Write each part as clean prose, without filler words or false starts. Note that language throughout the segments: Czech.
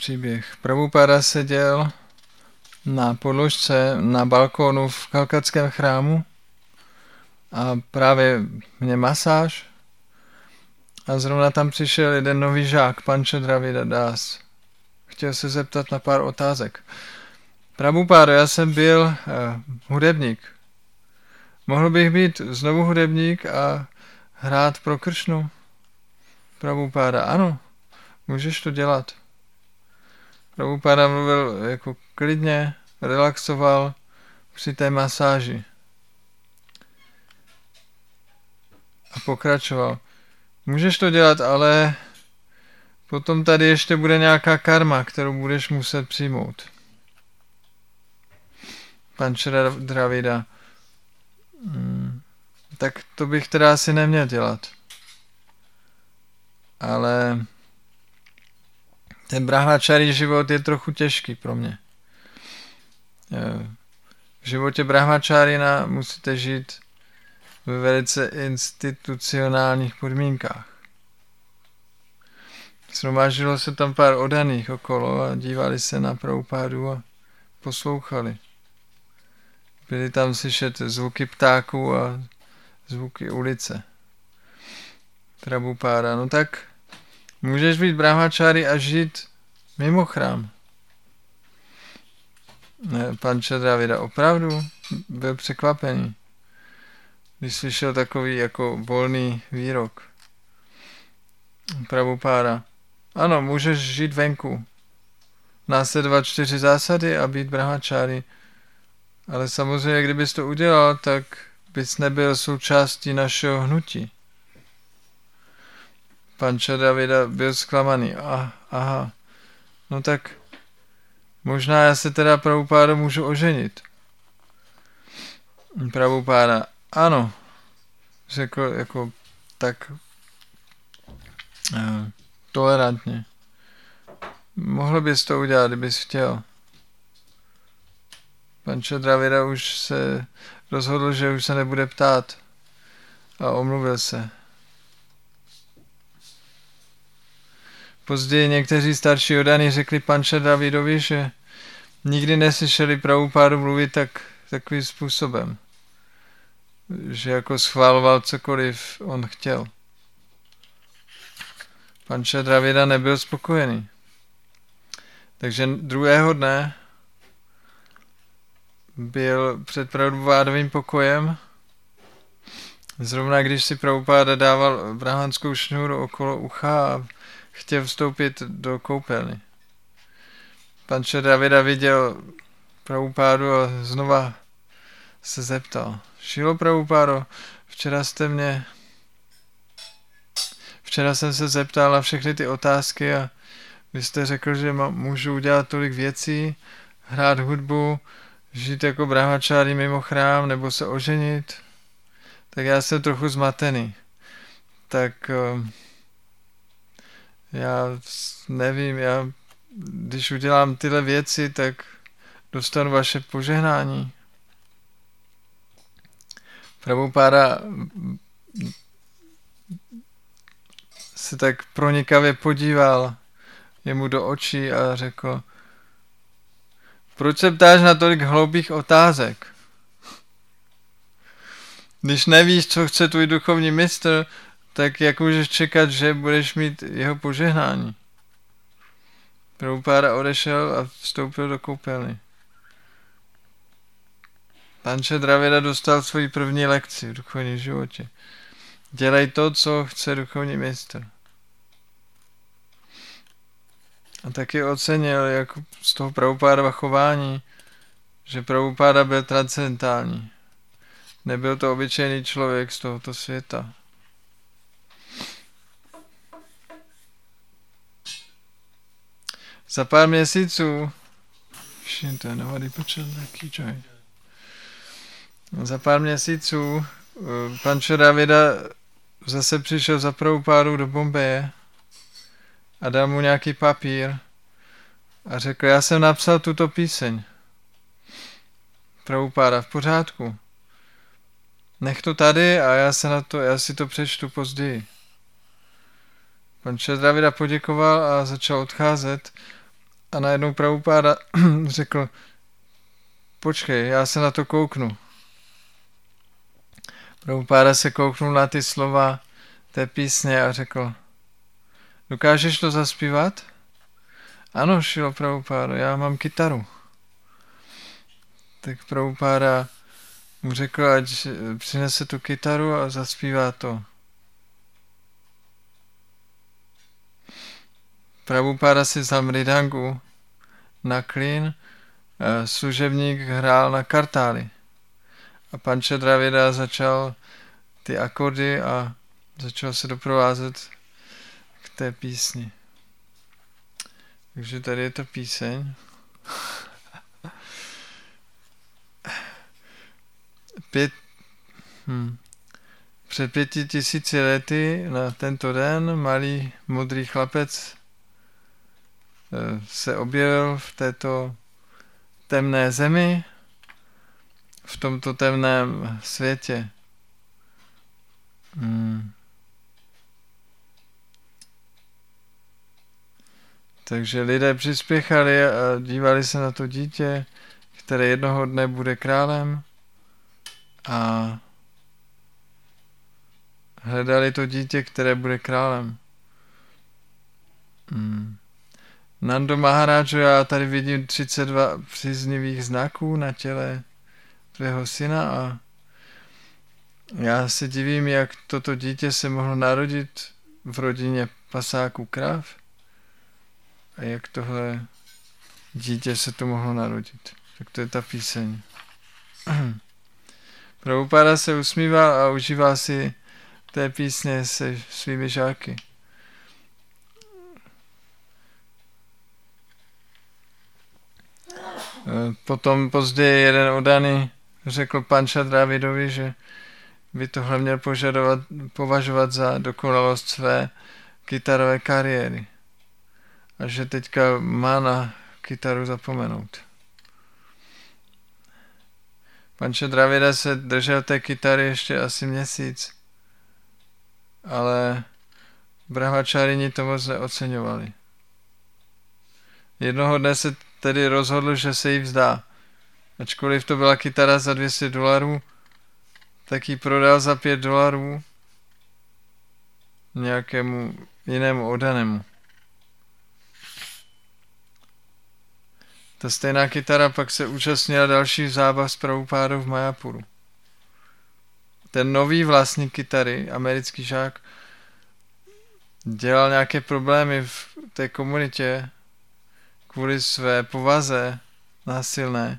příběh. Prabhupáda seděl na podložce na balkónu v kalkatském chrámu a právě mě masáž a zrovna tam přišel jeden nový žák, Panča Dravida Das. Chtěl se zeptat na pár otázek. Prabhupádo, já jsem byl hudebník. Mohl bych být znovu hudebník a hrát pro Kršnu? Prabhupáda, ano, můžeš to dělat. Prabhupáda mluvil jako klidně, relaxoval při té masáži. A pokračoval. Můžeš to dělat, ale potom tady ještě bude nějaká karma, kterou budeš muset přijmout. Panča Dravida. Tak to bych teda asi neměl dělat. Ale ten brahmačari život je trochu těžký pro mě. V životě brahmačarina musíte žít ve velice institucionálních podmínkách. Shromáždilo se tam pár oddaných okolo a dívali se na Prabhupádu a poslouchali. Byly tam slyšet zvuky ptáků a zvuky ulice. Prabhupáda, no tak můžeš být brahmačári a žít mimo chrám. Panča Dravida opravdu byl překvapený, když slyšel takový jako volný výrok. Prabhupáda, ano, můžeš žít venku, následovat 4 zásady a být brahmačári, ale samozřejmě, kdybys to udělal, tak bys nebyl součástí našeho hnutí. Panča Dravida byl zklamaný. Aha, no tak možná já se teda Prabhupáda můžu oženit. Prabhupáda, ano, řekl jako tak tolerantně. Mohl bys to udělat, kdybys chtěl. Panča Dravida už se rozhodl, že už se nebude ptát a omluvil se. Později někteří starší oddaní řekli Panča Dravidovi, že nikdy neslyšeli Prabhupádu mluvit takovým způsobem. Že jako schváloval cokoliv on chtěl. Panča Dravida nebyl spokojený. Takže druhého dne byl před Prabhupádovým pokojem. Zrovna když si Prabhupáda dával brahmanskou šňůru okolo ucha a chtěl vstoupit do koupelny. Panča Dravida viděl Prabhupádu a znova se zeptal. Šilo Prabhupádo, včera jsem se zeptal na všechny ty otázky a vy jste řekl, že můžu udělat tolik věcí, hrát hudbu, žít jako brahmačári mimo chrám nebo se oženit. Tak já jsem trochu zmatený. Tak já nevím, když udělám tyhle věci, tak dostanu vaše požehnání. Prabhupáda se tak pronikavě podíval jemu do očí a řekl, proč se ptáš na tolik hloupých otázek? Když nevíš, co chce tvůj duchovní mistr, tak jak můžeš čekat, že budeš mít jeho požehnání? Prabhupáda odešel a vstoupil do koupelny. Panča Dravida dostal svoji první lekci v duchovním životě. Dělej to, co chce duchovní mistr. A taky ocenil jako z toho Prabhupádova chování, že Prabhupáda byl transcendentální. Nebyl to obyčejný člověk z tohoto světa. Za pár měsíců Panča Dravida zase přišel za Prabhupádu do Bombeje a dal mu nějaký papír a řekl, já jsem napsal tuto píseň. Prabhupáda, v pořádku. Nech to tady a já si to přečtu později. Panča Dravida poděkoval a začal odcházet A najednou Prabhupáda řekl, počkej, já se na to kouknu. Prabhupáda se kouknul na ty slova té písně a řekl, dokážeš to zaspívat? Ano, Šilo Prabhupádo, já mám kytaru. Tak Prabhupáda mu řekl, ať přinese tu kytaru a zaspívá to. Prabhupáda si vzal mridangu na klín, služebník hrál na kartály. A pan Čadravida začal ty akordy a začal se doprovázet k té písni. Takže tady je ta píseň. Před 5000 lety na tento den malý modrý chlapec se objevil v této temné zemi, v tomto temném světě. Takže lidé přispěchali a dívali se na to dítě, které jednoho dne bude králem, a hledali to dítě, které bude králem. Nando Maharážo, já tady vidím 32 příznivých znaků na těle tvého syna a já se divím, jak toto dítě se mohlo narodit v rodině pasáků krav a jak tohle dítě se tu mohlo narodit. Tak to je ta píseň. Prabhupáda se usmíval a užíval si té písně se svými žáky. Potom později jeden odaný řekl pan Čadravidovi, že by tohle měl považovat za dokonalost své kytarové kariéry. A že teďka má na kytaru zapomenout. Pan Čadravida se držel té kytary ještě asi měsíc, ale brahmačárini to moc neoceňovali. Jednoho dne se tedy rozhodl, že se jí vzdá. Ačkoliv to byla kytara za $200, tak ji prodal za $5 nějakému jinému odanému. Ta stejná kytara pak se účastnila dalších zábav s Prabhupádou v Mayapuru. Ten nový vlastník kytary, americký žák, dělal nějaké problémy v té komunitě kvůli své povaze násilné.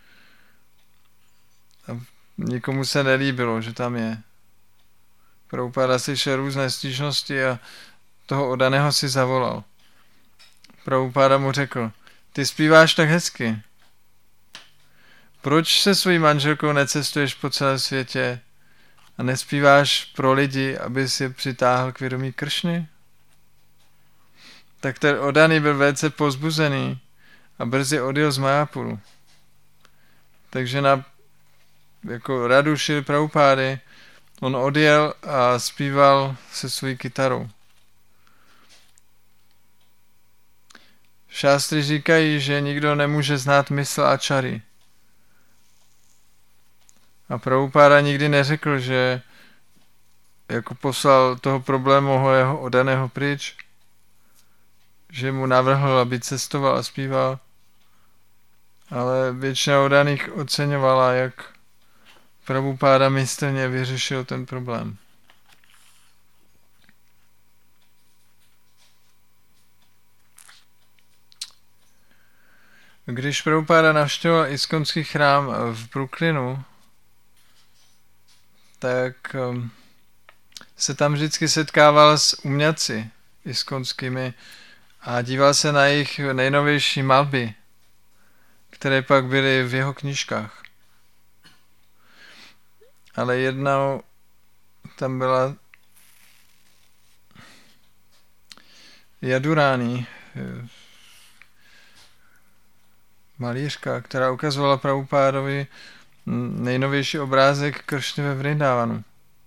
A nikomu se nelíbilo, že tam je. Prabhupáda slyšel různé stížnosti a toho odaného si zavolal. Prabhupáda mu řekl, ty zpíváš tak hezky. Proč se svojí manželkou necestuješ po celém světě a nespíváš pro lidi, aby si je přitáhl k vědomí Kršny? Tak ten odaný byl velice povzbuzený a brzy odjel z Mayapuru. Takže na jako radu Šrily Prabhupády on odjel a zpíval se svojí kytarou. Šástry říkají, že nikdo nemůže znát mysl Acharyi. A Prabhupáda nikdy neřekl, že jako poslal toho problému jeho odaného pryč, že mu navrhl, aby cestoval a zpíval, ale většina odaných oceňovala, jak Prabhupáda mistrně vyřešil ten problém. Když Prabhupáda navštěvoval iskonský chrám v Brooklynu, tak se tam vždycky setkával s umělci iskonskými a díval se na jejich nejnovější malby, které pak byly v jeho knížkách. Ale jednou tam byla Jadurani, malířka, která ukazovala Prabhupádovi nejnovější obrázek Kršny ve Vrindavanu.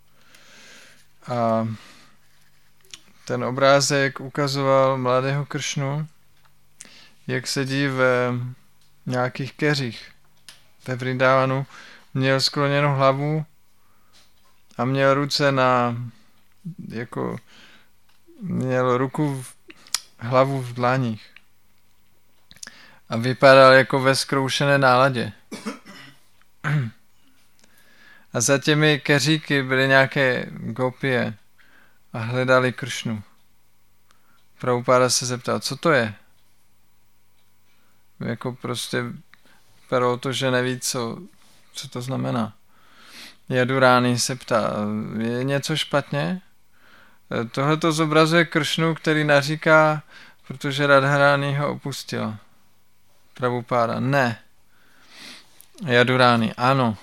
A ten obrázek ukazoval mladého Kršnu, jak sedí v nějakých keřích. Ve Vrindavanu měl skloněnou hlavu a měl ruce měl hlavu v dlaních. A vypadal jako ve zkroušené náladě. A za těmi keříky byly nějaké gopie a hledali Kršnu. Prabhupáda se zeptal, co to je? Jako prostě vypadalo to, že neví, co to znamená. Yaduráni se ptá, je něco špatně? Tohle zobrazuje Kršnu, který naříká, protože Radharani ho opustila. Prabhupáda, ne. Yaduráni, ano.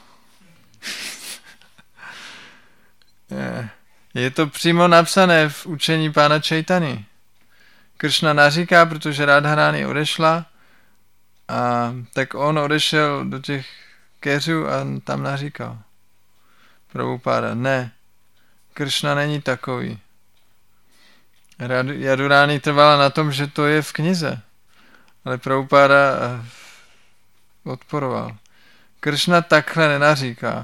Je to přímo napsané v učení pána Chaitany. Kršna naříká, protože Radharani odešla, a tak on odešel do těch keřů a tam naříkal. Prabhupáda, ne. Kršna není takový. Yaduráni trvala na tom, že to je v knize. Ale Prabhupáda odporoval. Kršna takhle nenaříká.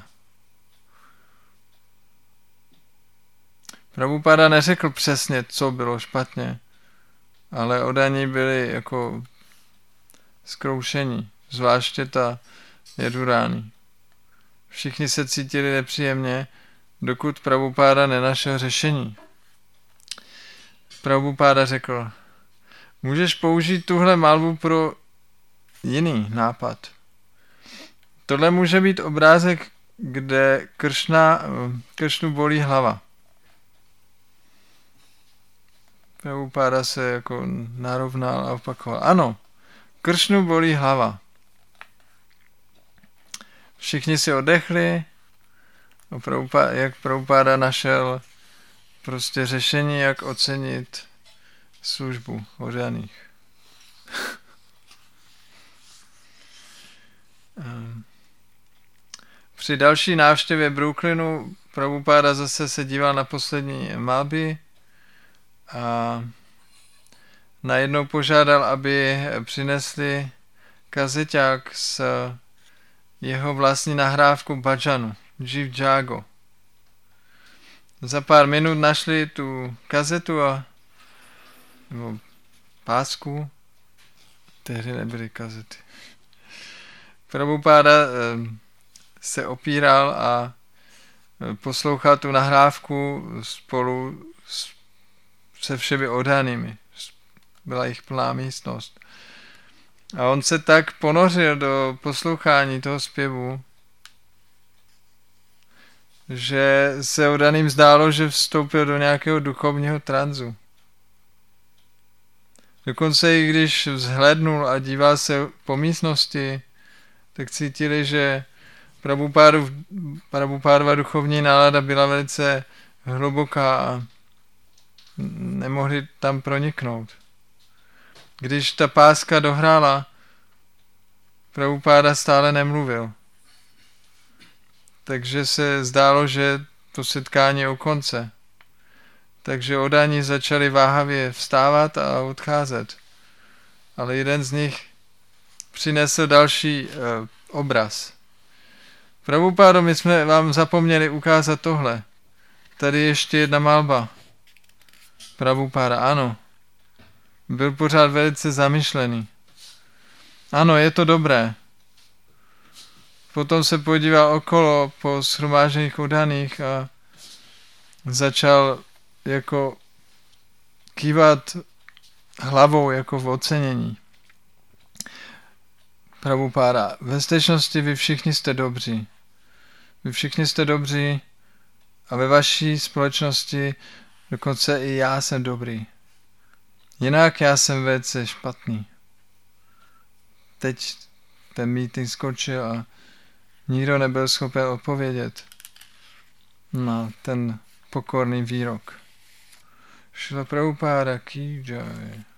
Prabhupáda neřekl přesně, co bylo špatně, ale odaní byli jako zkroušení, zvláště ta Yaduráni. Všichni se cítili nepříjemně, dokud Prabhupáda nenašel řešení. Prabhupáda řekl, můžeš použít tuhle malbu pro jiný nápad. Tohle může být obrázek, kde Kršnu bolí hlava. Prabhupáda se jako narovnal a opakoval. Ano, Kršnu bolí hlava. Všichni si oddechli, jak Prabhupáda našel prostě řešení, jak ocenit službu odaných. Při další návštěvě Brooklynu Prabhupáda zase se díval na poslední malby a najednou požádal, aby přinesli kazeťák s jeho vlastní nahrávkou bhajanu, Jiv Jago. Za pár minut našli tu kazetu nebo pásku, tehdy nebyly kazety. Prabhupáda se opíral a poslouchal tu nahrávku spolu se všemi oddanými. Byla jich plná místnost. A on se tak ponořil do poslouchání toho zpěvu, že se oddaným zdálo, že vstoupil do nějakého duchovního tranzu. Dokonce i když vzhlednul a díval se po místnosti, tak cítili, že Prabhupádova duchovní nálada byla velice hluboká a nemohli tam proniknout. Když ta páska dohrála, Prabhupáda stále nemluvil. Takže se zdálo, že to setkání je u konce. Takže oddaní začali váhavě vstávat a odcházet. Ale jeden z nich přinesl další obraz. Prabhupádo, my jsme vám zapomněli ukázat tohle. Tady ještě jedna malba. Prabhupáda, ano. Byl pořád velice zamyšlený. Ano, je to dobré. Potom se podíval okolo po shromážených oddaných a začal jako kývat hlavou jako v ocenění. Prabhupáda, ve skutečnosti vy všichni jste dobří. Vy všichni jste dobří a ve vaší společnosti dokonce i já jsem dobrý. Jinak já jsem velice špatný. Teď ten meeting skončil a nikdo nebyl schopen odpovědět na ten pokorný výrok. Šrila Prabhupáda ki jai.